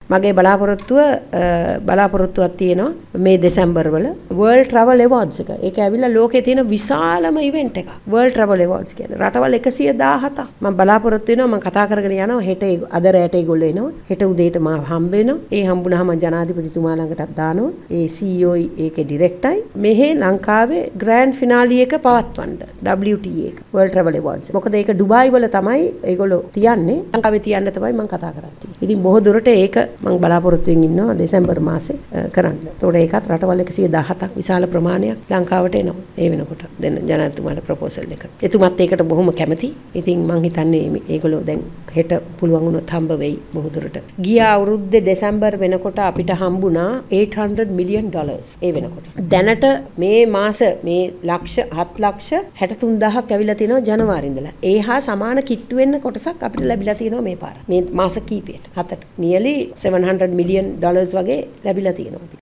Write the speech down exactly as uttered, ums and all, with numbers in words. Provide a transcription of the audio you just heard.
මගේ බලාපොරොත්තුව බලාපොරොත්තුවක් තියෙනවා මේ දෙසැම්බර් වල World Travel Awards එක. ඒක ඇවිල්ලා ලෝකේ තියෙන විශාලම ඉවෙන්ට් එකක්. World Travel Awards කියන්නේ රටවල් එකසිය දාහතක්. මම බලාපොරොත්තු වෙනවා මම කතා කරගෙන යනවා හෙට අද රැට ඒගොල්ලෝ එනවා. හෙට උදේට මම හම්බ වෙනවා. ඒ හම්බුනහම ජනාධිපතිතුමා ළඟටත් දානවා. ඒ C E O ඒකේ ඩිරෙක්ටර්යි මෙහි ලංකාවේ ග්‍රෑන්ඩ් ෆිනාලි එක පවත්වන්න W T A එක World Travel Awards. මොකද ඒක ඩුබායි වල තමයි ඒගොල්ලෝ තියන්නේ. ලංකාවේ තියන්න තමයි මම කතා කරන්නේ. ඉතින් බොහෝ දුරට ඒක මම බලාපොරොත්තු වෙමින් ඉන්නවා දෙසැම්බර් මාසේ කරන්න. ඒතකොට ඒකත් රටවල් එකසිය දහසක් විශාල ප්‍රමාණයක් ලංකාවට එනවා. ඒ වෙනකොට දෙන්න ජනාධිපතිතුමාට ප්‍රොපෝසල් එක. එතුමත් ඒකට බොහොම කැමති. ඉතින් මම හිතන්නේ ඒගොල්ලෝ දැන් හෙට පුළුවන් වුණොත් හම්බ වෙයි බොහෝ දුරට. ගිය අවුරුද්දේ දෙසැම්බර් වෙනකොට අපිට හම්බුණා eight hundred million dollars ඒ වෙනකොට. දැනට මේ මාස මේ ලක්ෂ හත් ලක්ෂ හැට තුන් දහසක් ඇවිල්ලා තිනවා ජනවාරි ඉඳලා. ඒ හා සමාන කිට්ටු වෙන්න කොටසක් අපිට ලැබිලා තිනවා මේ පාර. මේ මාස කීපයට. හතට. nearly seven hundred million dollars වගේ ලැබිලා තියෙනවා.